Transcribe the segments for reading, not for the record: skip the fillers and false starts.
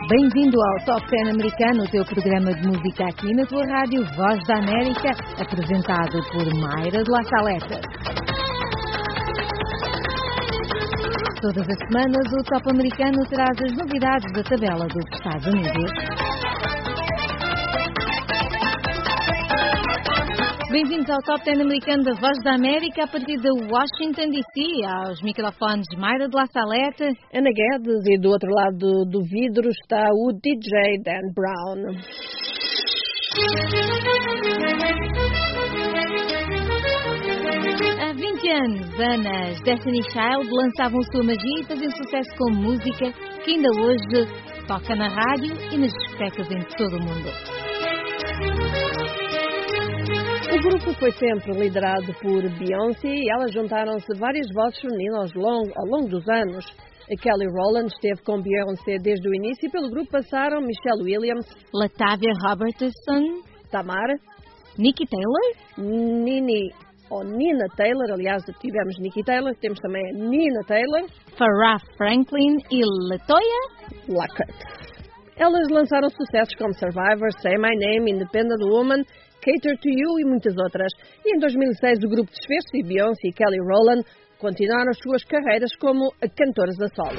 Bem-vindo ao Top 10 americano, o teu programa de música aqui na tua rádio Voz da América, apresentado por Mayra de La Saleta. Todas as semanas o Top americano traz as novidades da tabela dos Estados Unidos. Bem-vindos ao Top 10 americano da Voz da América a partir de Washington, D.C. Aos microfones Mayra de La Saleta, Ana Guedes, e do outro lado do vidro está o DJ Dan Brown. Há 20 anos, as Destiny Child lançavam sua magia e faziam sucesso com música que ainda hoje toca na rádio e nas discotecas em todo o mundo. O grupo foi sempre liderado por Beyoncé e elas juntaram-se várias vozes femininas ao longo dos anos. A Kelly Rowland esteve com Beyoncé desde o início e pelo grupo passaram Michelle Williams, Latavia Robertson, Tamar, Nikki Taylor, Nina Taylor, aliás, tivemos Nikki Taylor, temos também a Nina Taylor, Farrah Franklin e Latoya Luckett. Elas lançaram sucessos como Survivor, Say My Name, Independent Woman, Cater to You e muitas outras. E em 2006 o grupo desfez-se e Beyoncé e Kelly Rowland continuaram as suas carreiras como cantoras a solo.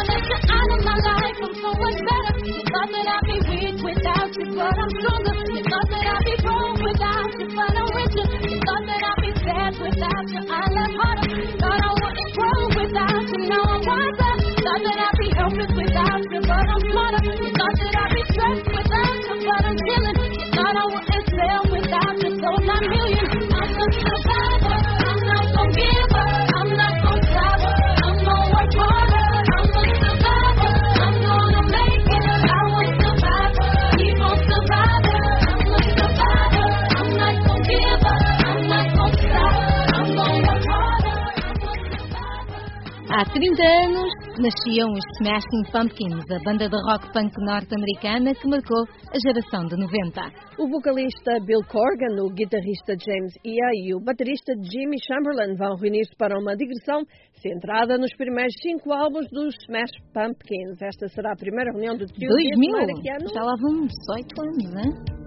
Há 30 anos nasciam os Smashing Pumpkins, a banda de rock punk norte-americana que marcou a geração de 90. O vocalista Bill Corgan, o guitarrista James Iha e o baterista Jimmy Chamberlain vão reunir-se para uma digressão centrada nos primeiros 5 álbuns dos Smash Pumpkins. Esta será a primeira reunião do trio 2000, deste ano. Já lá vão 18 anos, não é?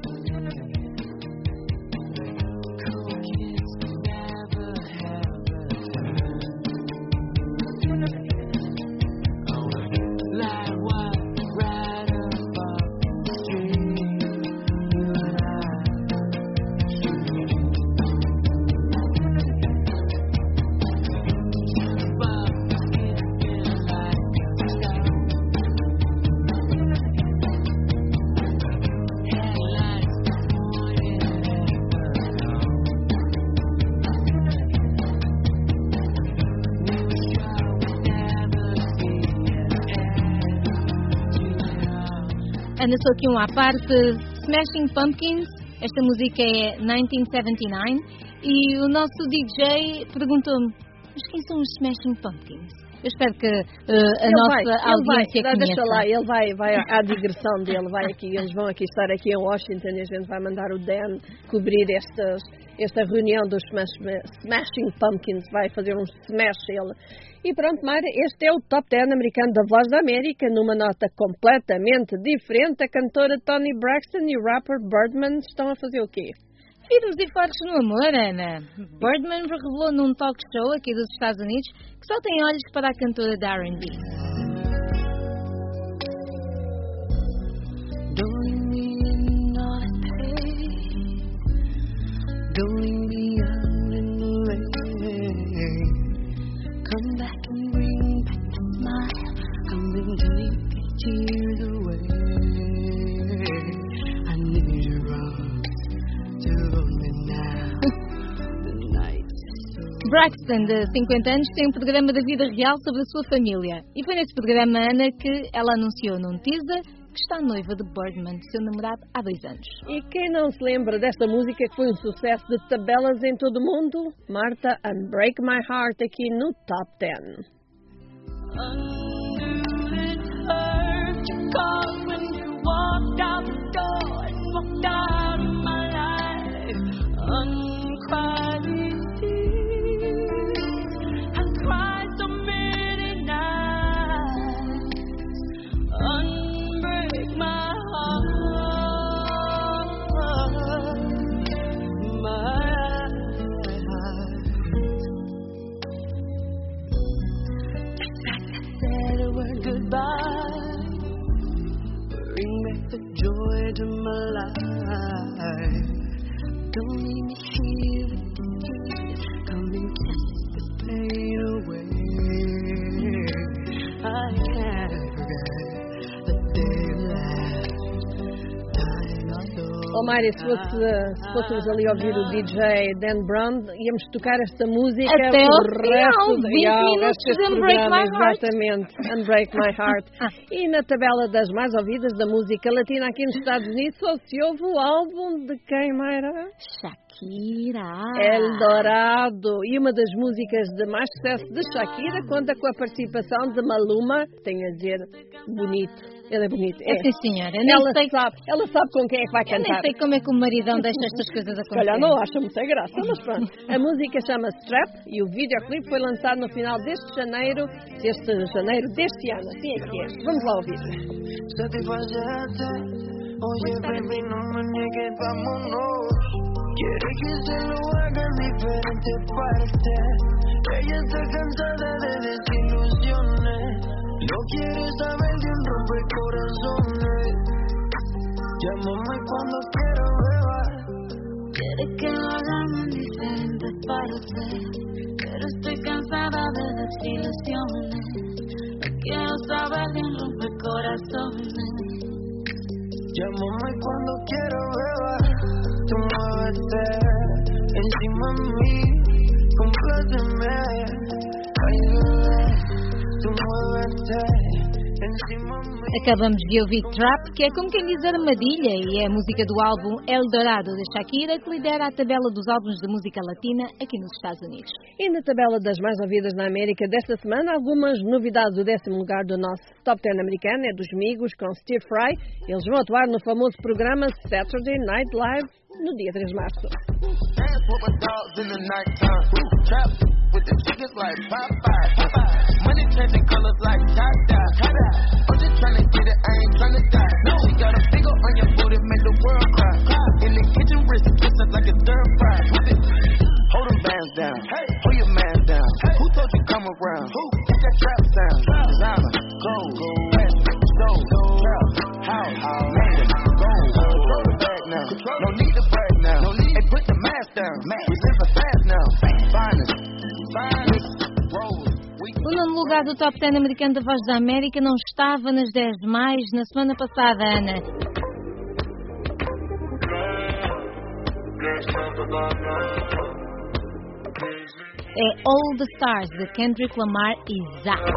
Ana, só aqui à parte, Smashing Pumpkins, esta música é 1979 e o nosso DJ perguntou-me, mas quem são os Smashing Pumpkins? Eu espero que nossa audiência conheça. Deixa lá, ele vai à digressão dele, eles vão aqui estar aqui em Washington e a gente vai mandar o Dan cobrir esta reunião dos Smashing Pumpkins, vai fazer um smash ele. E pronto, Mayra, este é o Top 10 americano da Voz da América, numa nota completamente diferente. A cantora Toni Braxton e o rapper Birdman estão a fazer o quê? Vírus e fortes no amor, Ana. Birdman revelou num talk show aqui dos Estados Unidos que só tem olhos para a cantora da R&B. Come back and bring back the smile. Come and take the tears away. I need your arms to hold me now. The night is so... Braxton, de 50 anos, tem um programa da vida real sobre a sua família. E foi nesse programa, Ana, que ela anunciou num teaser que está noiva de Birdman, seu namorado, há 2 anos. E quem não se lembra desta música que foi um sucesso de tabelas em todo o mundo? Martha and Break My Heart aqui no Top 10. Mari, se fôssemos ali ouvir o DJ Dan Brown, íamos tocar esta música até o ao final, 20 minutos de Unbreak My Heart. Exatamente, Unbreak My Heart. E na tabela das mais ouvidas da música latina aqui nos Estados Unidos só se ouve o álbum de quem, Mayra? Shakira. Eldorado. E uma das músicas de mais sucesso de Shakira conta com a participação de Maluma, tenho a dizer, bonito. Ele é bonito. Sim, senhora. Ela sabe com quem é que vai Eu nem cantar. sei como é que o maridão deixa estas coisas Se calhar acontecer. não acha muita graça, mas pronto. A música chama-se Strap e o videoclipe foi lançado no final deste janeiro deste ano. Assim é que é. Vamos lá ouvir. Satisfacerte, oye baby, no me niegues, vámonos. Quiere que se lo haga en diferentes partes. Ella está cansada de desilusiones. No quiere saber de un rompecorazones. Llámame cuando quiera, beba. Quiere que lo hagamos en diferentes partes, pero estoy cansada de desilusiones. No quiero saber de un rompecorazones. Llámame cuando quiera, beba. Tú muévete encima de mí, compláceme. Ay, bebé, tú muévete encima de mí. Acabamos de ouvir Trap, que é como quem diz armadilha, e é a música do álbum Eldorado de Shakira, que lidera a tabela dos álbuns de música latina aqui nos Estados Unidos. E na tabela das mais ouvidas na América desta semana, algumas novidades. O 10º lugar do nosso Top 10 americano é dos Migos com Stir Fry. Eles vão atuar no famoso programa Saturday Night Live no dia 3 de março. Dance with my dogs in the nighttime. Trap with the chickens like Popeye. Money changing colors like tie-dye. I'm just tryna get it, I ain't tryna die. No, she got a finger on your booty, make the world cry. In the kitchen, wrist twist up like a stir fry. Hold them bands down, hold your man down. Who told you come around? It's that trap sound. Designer, gold, west, soul, trap, house, made it, gold. Control the bag now, no need to brag now. Hey, put the mask down, we live fast now. Finest, roll. O nono lugar do Top 10 americano da Voz da América não estava nas 10 mais na semana passada, Ana. É All the Stars, de Kendrick Lamar e Zack.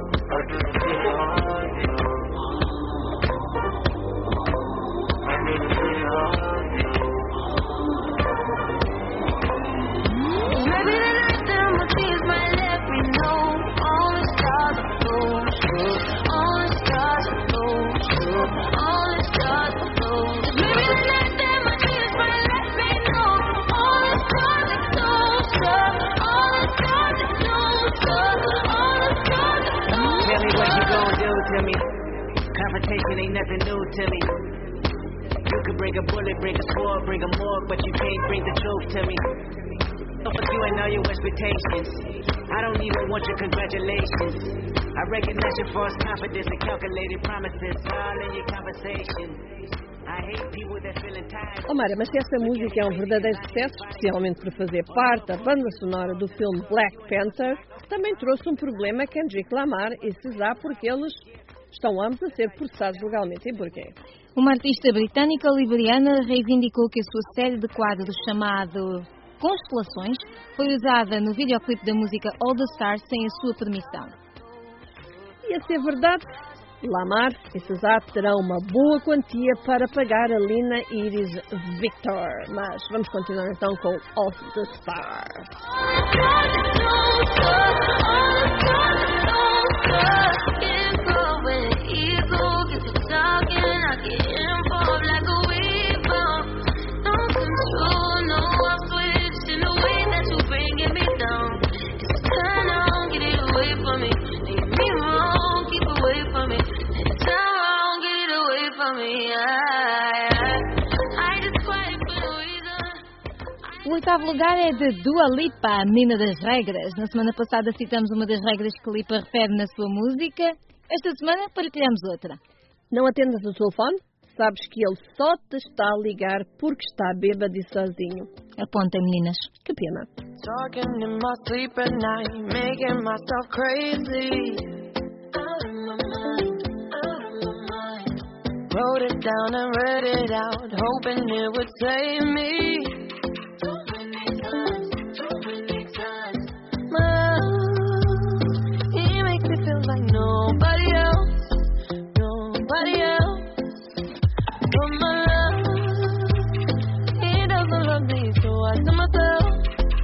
Maybe the night that my tears might let me know. All the stars are close, all the stars are close, all the stars are close. Maybe the night that my tears might let me know. All the stars are close, all the stars are close, all the stars are close. Tell me what you gon' do to me. Confrontation ain't nothing new to me. You could bring a bullet, bring a sword, bring a morgue, but you can't bring the truth to me. Fuck you and all your expectations. I don't even want your congratulations. I recognize your false confidence and calculated promises all in your conversation. I hate people that feel entitled. Oh, Mara, mas se esta música é um verdadeiro sucesso, especialmente por fazer parte da banda sonora do filme Black Panther, também trouxe um problema a Kendrick Lamar e SZA, porque eles estão ambos a ser processados legalmente. E porquê? Uma artista britânica liberiana reivindicou que a sua série de quadros chamado Constelações foi usada no videoclipe da música All the Stars sem a sua permissão. E a ser verdade, Lamar e SZA terão uma boa quantia para pagar a Lina Iris Victor. Mas vamos continuar então com All the Stars. O oitavo lugar é de Dua Lipa, a menina das regras. Na semana passada citamos uma das regras que Lipa refere na sua música. Esta semana partilhamos outra. Não atendas o telefone? Sabes que ele só te está a ligar porque está bêbado e sozinho. Apontem, meninas. Que pena. Talking in my sleep at night, making myself crazy. Out of my mind, out of my mind. Wrote it down and read it out, hoping it would save me. Too many times. My love, he makes me feel like nobody else. But my love, he doesn't love me, so I tell myself.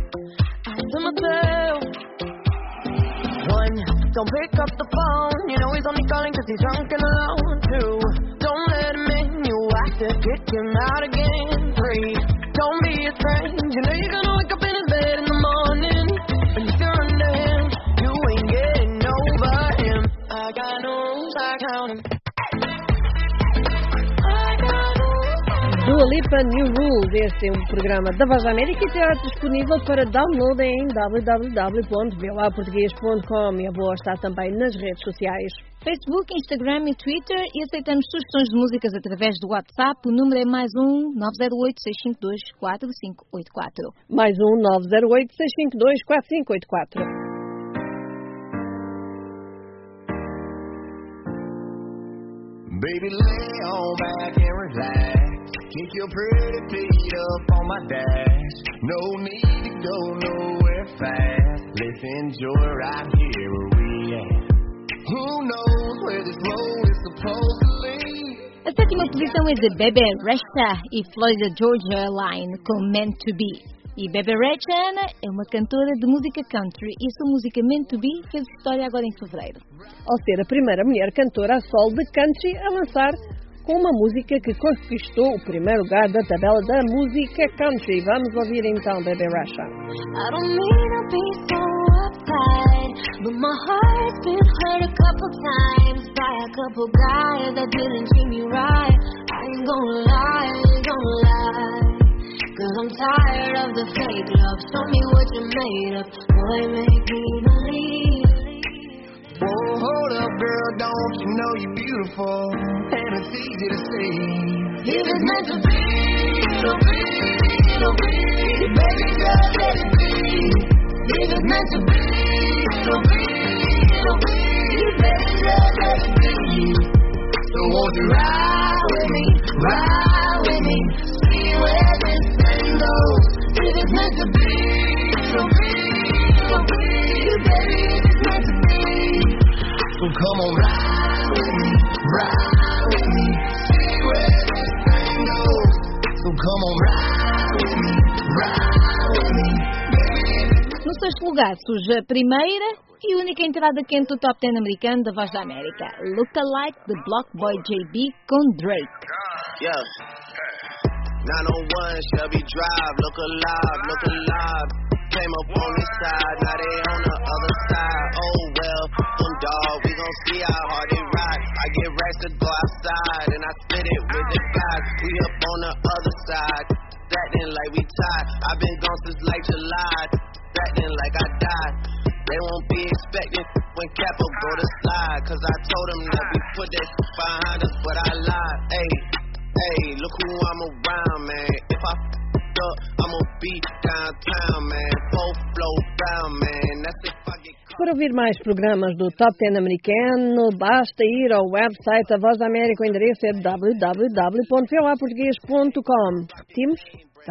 One, don't pick up the phone, you know he's only calling 'cause he's drunk and alone. Two, don't let him in, you have to kick him out again. Three, don't be his friend, you know you're gonna wake up in his bed in the morning. And if you're under him, you ain't getting over him. I got no rules, I count him. Dua Lipa New Rules, este é um programa da Voz da América e estará disponível para download em www.voaportugues.com e a Voa está também nas redes sociais. Facebook, Instagram e Twitter, e aceitamos sugestões de músicas através do WhatsApp. O número é mais 908-652-4584. Mais 908-652-4584. Baby, lay on back and relax. Kick your pretty feet up on my dash. No need to go nowhere fast. Let's enjoy right here where we at. Who knows where this road is supposed to lead? A sétima posição é de Bebe Rexha e Florida Georgia Line com Meant to Be. E Bebe Rexha é uma cantora de música country e sua música Meant to Be fez história agora em fevereiro. Ao ser a primeira mulher cantora a solo de country a lançar com uma música que conquistou o primeiro lugar da tabela da música country. Vamos ouvir então Bebe Rexha. I don't mean to be so uptight, but my heart's been hurt a couple times by a couple guys that didn't treat me right. I ain't gonna lie, 'cause I'm tired of the fake love. Show me what you made of, boy, make me believe. Whoa, hold up, girl, don't you know you're beautiful? And it's easy to see. If it's meant to be, it'll be, it'll be. Baby, just let it be. If it's meant to be, it'll be, it'll be. Baby, just let it be. So won't you ride with me, see where this thing goes. If it's meant to be, it'll be, it'll be. Baby, if it's meant to be. So come on, ride with me, see where this thing goes. So come on, ride with me, No sexto lugar surge a primeira e única entrada quente do Top 10 americano da Voz da América, Lookalike de Block Boy JB com Drake. Yeah. 901 Shelby Drive, look alive. Came up on this side, now they on the other side. Oh well, them dog, we gon' see how hard they ride. I get racks to go outside, and I split it with the guys. We up on the other side, acting like we tied. I've been gone since like July, acting like I died. They won't be expecting when Capo go to slide, 'cause I told them that we put that behind us, but I lied. Hey, look who I'm around, man. If I up, I'ma be downtown, man. Full flow down, man. That's if I get caught. Para ouvir mais programas do Top 10 americano, basta ir ao website da Voz da América. O endereço é www.voaportugues.com. Repetimos,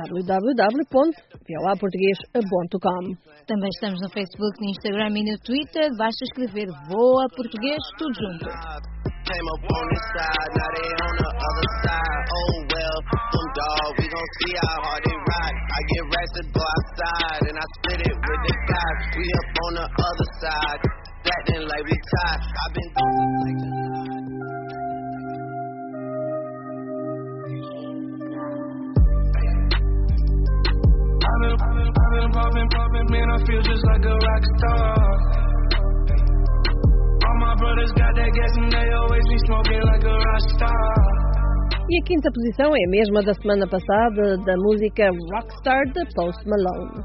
www.voaportugues.com. Também estamos no Facebook, no Instagram e no Twitter. Basta escrever Voa Português, tudo junto. Came up on this side, now they on the other side. Oh well, them dog, we gon' see how hard they ride. I get racks to go outside, and I split it with the guys. We up on the other side, acting like we tied. I've been gone like I've been popping, man, I feel just like a rock star. All my brothers got that gas and they always be smoking like a rock star. E a quinta posição é a mesma da semana passada, da música Rockstar de Post Malone.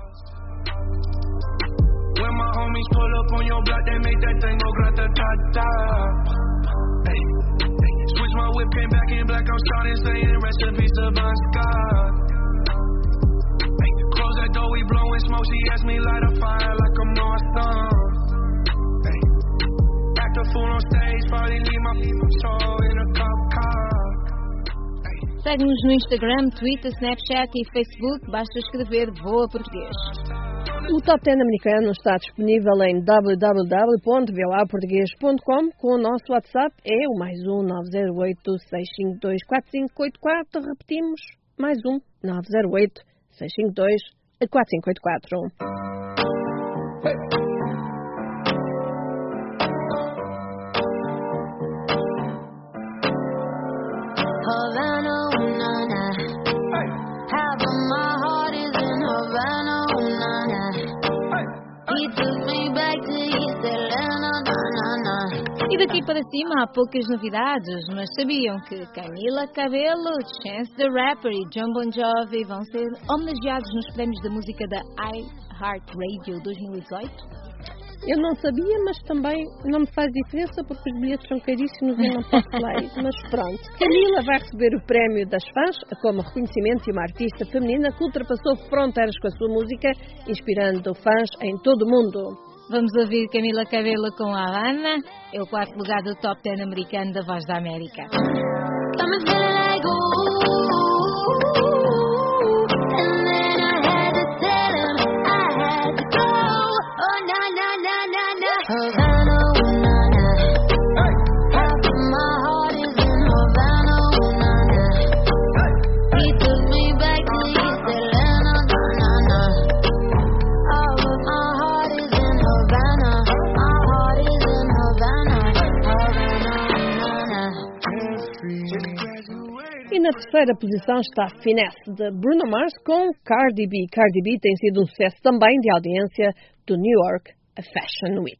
When my homies pull up on your block, they make that thing go grata-ta-ta. Hey, switch my whip, came back in black, I'm starting saying recipes to Bon Scott. Close that door, we blowing smoke. She asked me light a fire like I'm North Star. Act a fool on stage, probably leave my soul in a cop car. segue-nos no Instagram, Twitter, Snapchat e Facebook. Basta escrever Voa Português. O Top 10 americano está disponível em www.voaportugues.com. Com o nosso WhatsApp é o +1 908 652 4584. Repetimos, +1 908 652 4584. Havana, ooh, na, na. Half of my heart is in Havana, ooh, na, na. He took me back to East Atlanta, na, na, na. E daqui para cima há poucas novidades, mas sabiam que Camila Cabello, Chance the Rapper e John Bon Jovi vão ser homenageados nos prémios da música da iHeartRadio 2018? Eu não sabia, mas também não me faz diferença porque os bilhetes são caríssimos e não posso lá ir. Mas pronto, Camila vai receber o prémio das fãs como reconhecimento de uma artista feminina que ultrapassou fronteiras com a sua música, inspirando fãs em todo o mundo. Vamos ouvir Camila Cabello com a Havana, é o 4º lugar do Top 10 americano da Voz da América. Got me feeling like ooh, and then I had to tell him I had to go. Oh na na na na na. Havana, ooh na na. Half of my heart is in Havana, ooh na na. He took me back to East Atlanta, na na na. All of my heart is in Havana. My heart is in Havana, Havana, na na. E na terceira posição está Finesse, de Bruno Mars com Cardi B. Cardi B tem sido um sucesso também de audiência do New York Fashion Week.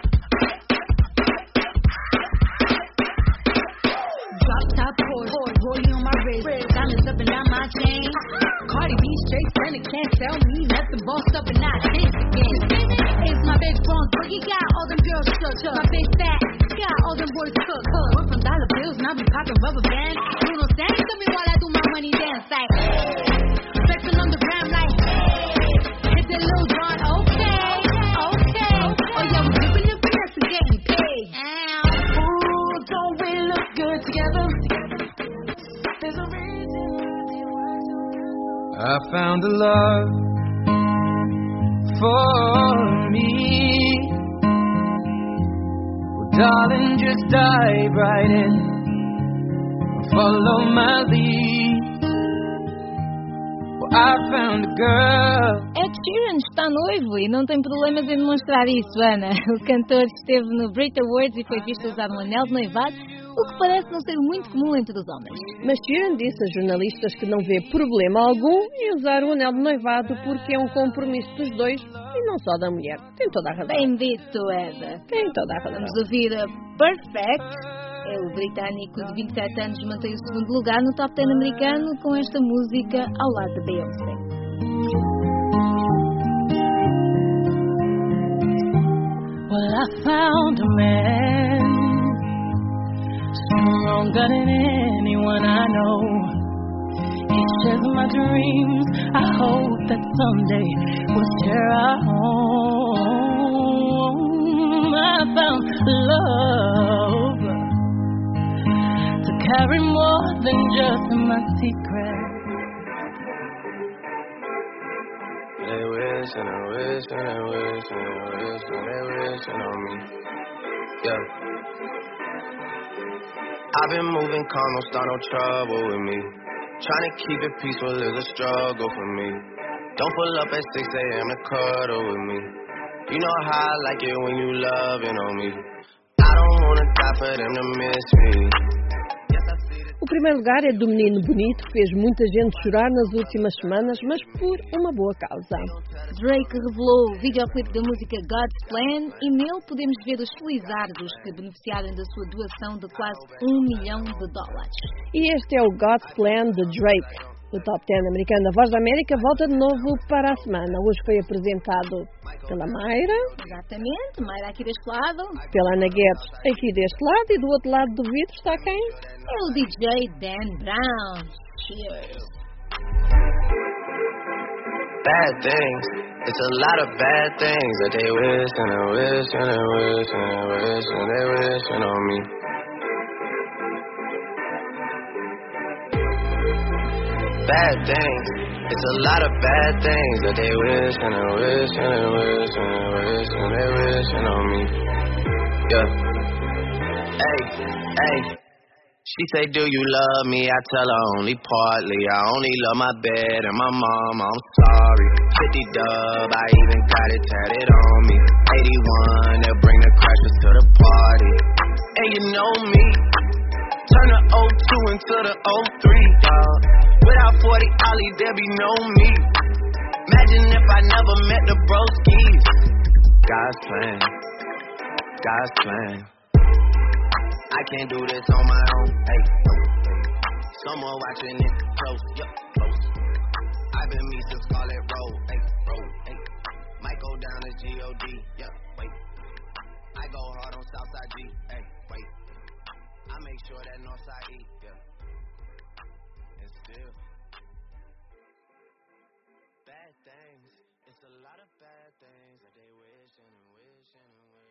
Drop top Porsche, rollie on my wrist, diamonds up and down my chain. Cardi B straight stunning, can't tell me nothing. Bossed up and not this again. It's my big bronze, but you got all them girls shook. My big fat, got all them boys cooked. Went from dollar bills, now be popping rubber bands. Bruno sang to me while I do my money dance like flexing on the gram like hit the little John, okay. Oh yeah, we're dripping in finesse and getting paid. Ooh, don't we look good together? There's a reason. I found a love for me. Well, darling, just dive right in. Follow my lead. Well, I found a girl. Ed Sheeran está noivo e não tem problemas em demonstrar isso, Ana. O cantor esteve no Brit Awards e foi visto usar um anel de noivado, o que parece não ser muito comum entre os homens. Mas Sheeran disse a jornalistas que não vê problema algum em usar o anel de noivado porque é um compromisso dos dois e não só da mulher. Tem toda a razão. Bem dito, Eda. Tem toda a razão. Vamos ouvir a Perfect. É o britânico de 27 anos mantém o segundo lugar no Top 10 americano com esta música ao lado de Beyoncé. Well, I found a man stronger than anyone I know. He shares my dreams. I hope that someday we'll share our home. I found love to carry more than just my secret. They wish and I wish and I wish and I wish and they wishing on me. Yeah. I've been moving calm, don't start no trouble with me. Trying to keep it peaceful is a struggle for me. Don't pull up at 6 a.m. to cuddle with me. You know how I like it when you loving on me. I don't wanna die for them to miss me. O primeiro lugar é do Menino Bonito, que fez muita gente chorar nas últimas semanas, mas por uma boa causa. Drake revelou o videoclipe da música God's Plan e nele podemos ver os felizardos que beneficiaram da sua doação de quase $1 milhão. E este é o God's Plan de Drake. O Top 10 americano da Voz da América volta de novo para a semana. Hoje foi apresentado pela Mayra. Exatamente, Mayra aqui deste lado. Pela Ana Guedes aqui deste lado. E do outro lado do vidro está quem? É o DJ Dan Brown. Cheers. Bad things, it's a lot of bad things that they wish and I wish and I wish and I wish and they wishing on me. bad things. It's a lot of bad things that they wish and they wish and they wish and they wish and they wishing on me. Yeah. Hey, hey. She say, do you love me? I tell her only partly. I only love my bed and my mom, I'm sorry. 50 dub, I even got it tatted on me. 81, they'll bring the crashers to the party. And you know me, turn the 02 into the 03, dawg. Without 40 Ollie, there be no me. Imagine if I never met the broskies. God's plan, God's plan. I can't do this on my own. Hey, hey. Someone watching it close, yup, close. I've been me since Scarlet Road, hey, road, hey. Might go down as G.O.D., yup, wait. I go hard on Southside G, hey, wait. I make sure that Northside E, yeah. And still, bad things. It's a lot of bad things that they wish and wish and wish.